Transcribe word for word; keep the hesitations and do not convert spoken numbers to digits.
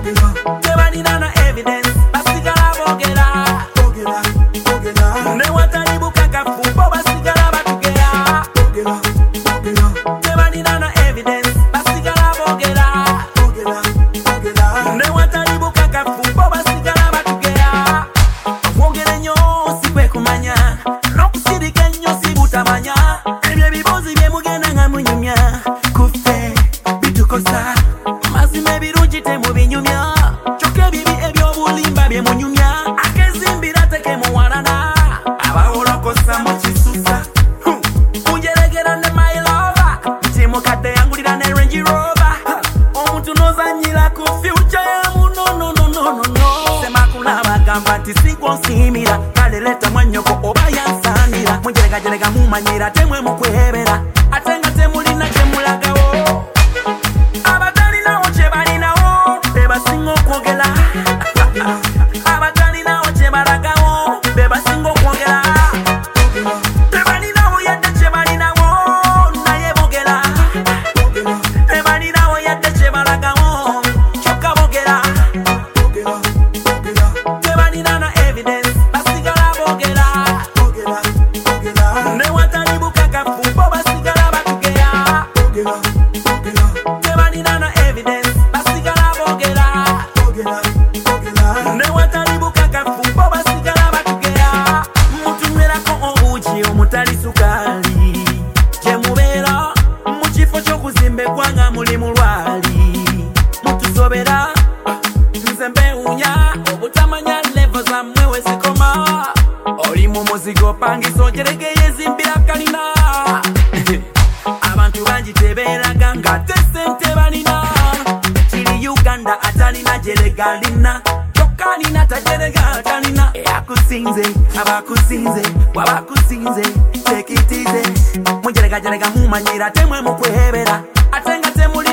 tebalina na evidence basigala bogera ne watali bukakafu bo basigala batugera tebalina na evidence basigala bogera ne watali bukakafu bo basigala batugera bogera nnyo sikwe kumanya n'okusirika nnyo sibutamanya ebyo ebibuuzi bye mugenda nga munyumya kufe bitukosa mazima ebirungi temubinyumya kyokka ebibi ebyobulimba bye munyumya akezimbira tekemuwalana abawolokosa mu kisusa kunjeregera ne my lover nti mukadde yangulira ne Range Rover omuntu n'ozanyira ku future yamu no no no no no no semakula bagamba nti sigwonsimira kale leta mwanyoko oba yansanira munjeregajerega mumanyira temwe mukwebera ate nga temulina kyemulagawo abatalinawo kyebalinawo bebasinga okwogera abatalinawo kyebalagawo bebasinga okwogera tebalinawo yadde kyebalinawo naye bogera tebalinawo yadde kyebalagawo kyokka bogera tebalina na evidence basigala bogera ne watali bukakafu bo basigala batugera tebalina na evidence basigala bogera ne watali bukakafu bo basigala batugera mutumerako obuugi omutali sukaali gye mubeera mu kifo ky'okuzimba eggwanga muli mulwali mutusobera nze mbewuunya obutamanya levo zammwe wezikoma oli mu muzigo pangisa ojeregeyo ezimbira kalina abantu bangi tebeeraga ng'ate ssente balina kiri Uganda atalina jeregalina kyokka alina tajerega atalina eyakusinze abakusinze wabakusinze tekitize mujeregajerega mumanyira temwe mukwebera ate nga temuli